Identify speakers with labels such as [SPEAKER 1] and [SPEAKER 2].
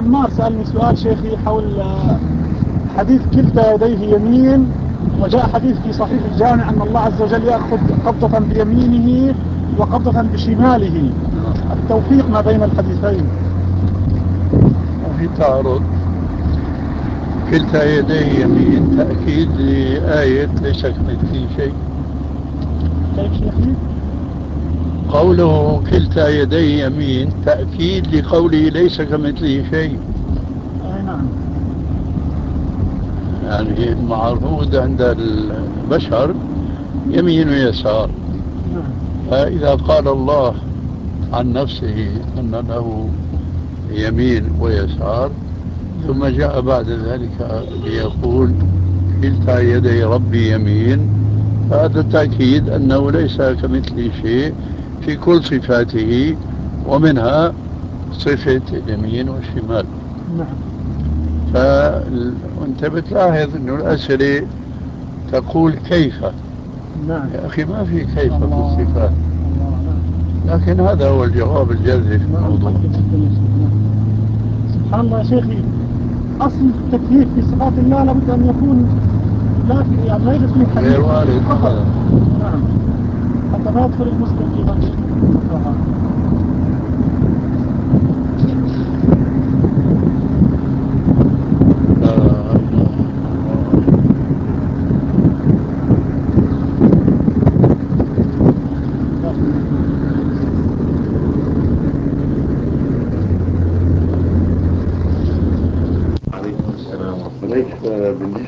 [SPEAKER 1] عمار سألني سؤال شيخي حول حديث كلتا يديه يمين، وجاء حديث في صحيح الجامع أن الله عز وجل يأخذ قبضة بيمينه وقبضة بشماله، التوفيق ما بين الحديثين.
[SPEAKER 2] في تعارض. كلتا يديه يمين تأكيد لآية ليس كمثله شيء.
[SPEAKER 1] كيف شيخي؟
[SPEAKER 2] قوله كلتا يديه يمين تأكيد لقوله ليس كمثله شيء.
[SPEAKER 1] أي نعم.
[SPEAKER 2] يعني المعروض عند البشر يمين ويسار.
[SPEAKER 1] نعم.
[SPEAKER 2] فإذا قال الله عن نفسه أن له يمين ويسار، ثم جاء بعد ذلك ليقول كلتا يدي ربي يمين، فهذا تأكيد أنه ليس كمثله شيء في كل صفاته، ومنها صفة اليمين والشمال.
[SPEAKER 1] نعم.
[SPEAKER 2] فأنت بتلاحظ أن الأسئلة تقول كيف.
[SPEAKER 1] نعم.
[SPEAKER 2] يا أخي ما في كيف في
[SPEAKER 1] الله.
[SPEAKER 2] الصفات،
[SPEAKER 1] الله. نعم.
[SPEAKER 2] لكن هذا هو الجواب الجذري في
[SPEAKER 1] نعم.
[SPEAKER 2] الموضوع.
[SPEAKER 1] حق جدا يا شيخ. نعم. سبحان الله يا شيخي، أصل التكييف في صفات الله لابد أن يكون لا يعني ما يوجد فيه حديث
[SPEAKER 2] غير وارد
[SPEAKER 1] خطأ.
[SPEAKER 2] أبدا.
[SPEAKER 1] نعم. حتى ما يدخل المسلم في هذه الفقرة.